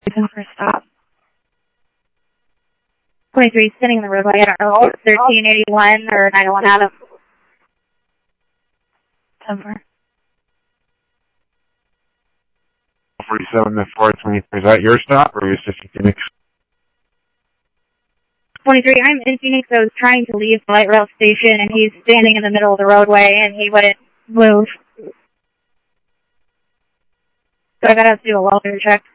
Reason for stop. 23 sitting in the roadway. I don't know if it's 1381 or 901 Adam. Somewhere. 47 to 423. Is that your stop or are you just in Phoenix? 23, I'm in Phoenix. I was trying to leave the light rail station and he's standing in the middle of the roadway and he wouldn't move. So I gotta have to do a welfare check.